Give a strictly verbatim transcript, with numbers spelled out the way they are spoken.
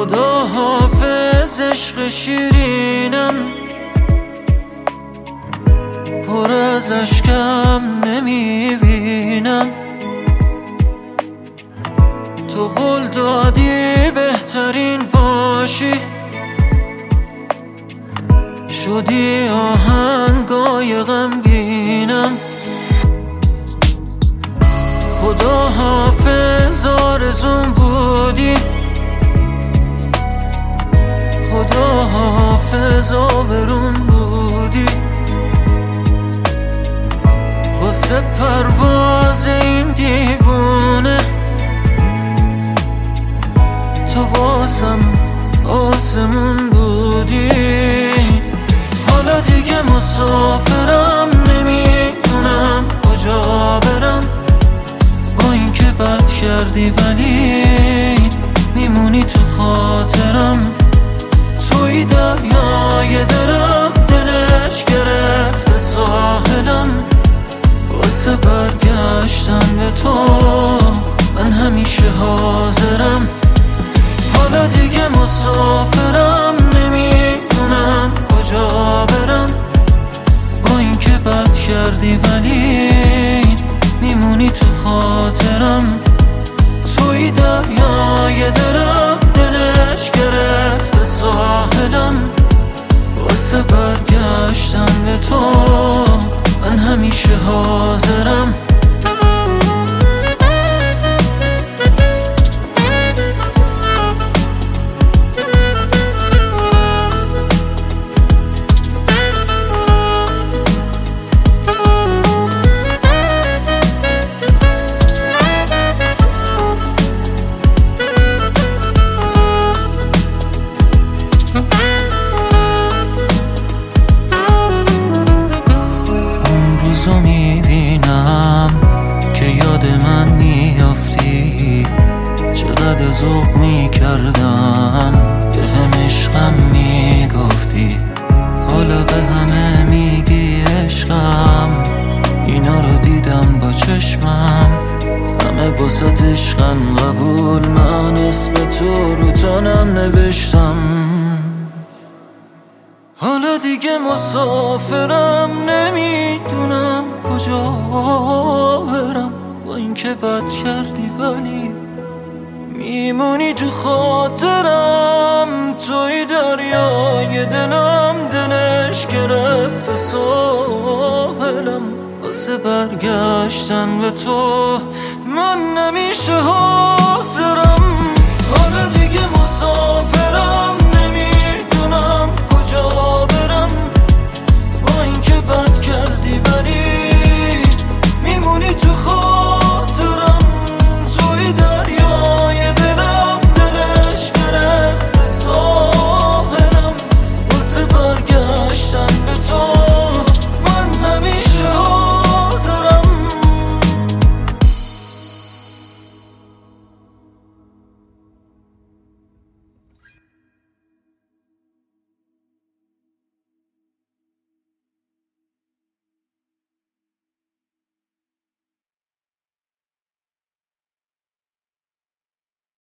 خدا حافظ عشق شیرینم، پر از اشکم نمیبینم. تو قول دادی بهترین باشی، شدی آهنگای غمگینم. خدا حافظ آرزوم بودی، خدا حافظ آبروم بودی. واسه پرواز این دیوونه تو واسم آسمون بودی. حالا دیگه مسافرم، نمیدونم کجا برم. با اینکه بد کردی ولی میمونی تو خاطرم. توی دریای دلم، دلش گرفته ساحلم. واسه برگشتن به تو من همیشه حاضرم. حالا دیگه مسافرم، نمیدونم کجا برم. با اینکه بد کردی ولی میمونی تو خاطرم. توی دریای دلم، دلش گرفته ساحلم. واسه برگشتن به تو من همیشه حاضرم. تو میبینم که یاد من میافتی، چقدر ذوق میکردم به هم عشقم میگفتی. حالا به همه میگی عشقم، اینا رو دیدم با چشمم. همه واسه عشقم قبول، من اسم تو رو جانم نوشتم. حالا دیگه مسافرم، نمیدونم کجا برم. با اینکه بد کردی ولی میمونی تو خاطرم. توی دریای دلم، دلش گرفته ساحلم. واسه برگشتن به تو من نمیشه حاضرم. حالا دیگه مسافرم،